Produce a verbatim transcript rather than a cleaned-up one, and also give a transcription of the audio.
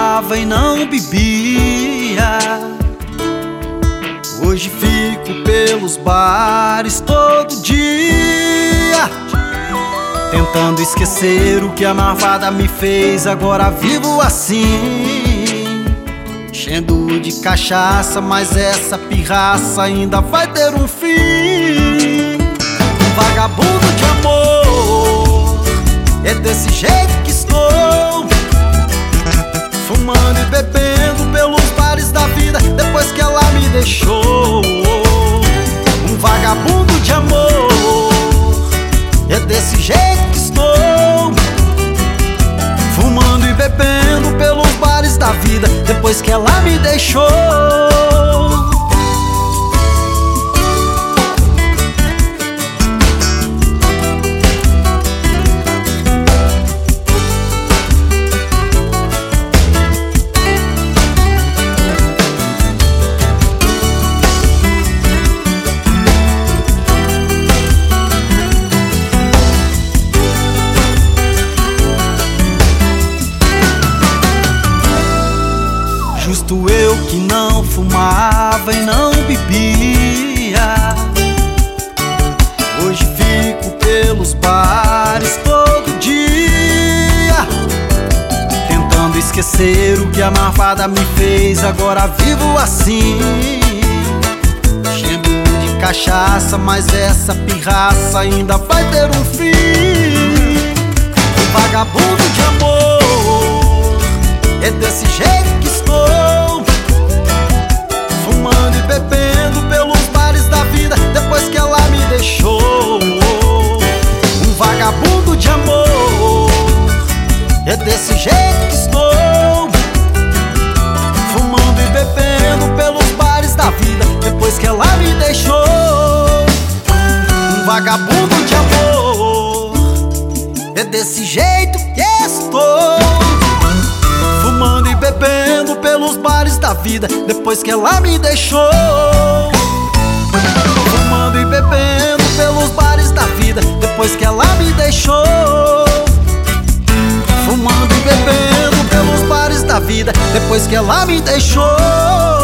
fumava e não bebia. Hoje fico pelos bares todo dia, tentando esquecer o que a marvada me fez. Agora vivo assim, enchendo de cachaça, mas essa pirraça ainda vai ter um fim. Um vagabundo de amor, é desse jeito que estou, fumando e bebendo pelos bares da vida, depois que ela me deixou. Um vagabundo de amor, é desse jeito que estou, fumando e bebendo pelos bares da vida, depois que ela me deixou. Justo eu que não fumava e não bebia, hoje fico pelos bares todo dia, tentando esquecer o que a marvada me fez. Agora vivo assim, enchendo de cachaça, mas essa pirraça ainda vai ter um fim. Um vagabundo de amor, é desse jeito que estou, fumando e bebendo pelos bares da vida, depois que ela me deixou. Um vagabundo de amor, é desse jeito que estou, fumando e bebendo pelos bares da vida, depois que ela me deixou. Um vagabundo de amor, é desse jeito que estou, fumando e bebendo pelos bares da vida, depois que ela me deixou. Fumando e bebendo pelos bares da vida, depois que ela me deixou. Fumando e bebendo pelos bares da vida, depois que ela me deixou.